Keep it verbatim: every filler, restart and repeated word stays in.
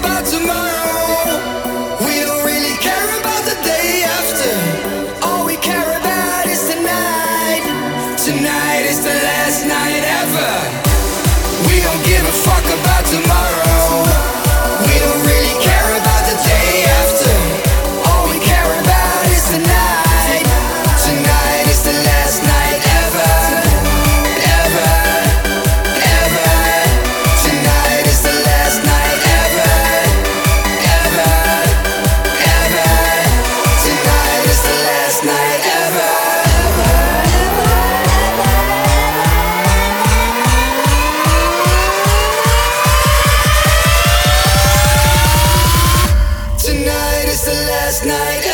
about tomorrow. We don't really care about the day after. All we care about is tonight. Tonight is the last night ever. We don't give a fuck about tomorrow. We don't really care about the day after. All we care about is tonight. Tonight is the last night ever. Ever, ever. Tonight is the last night ever. Ever, ever. Tonight is the last night ever. Tonight is the last night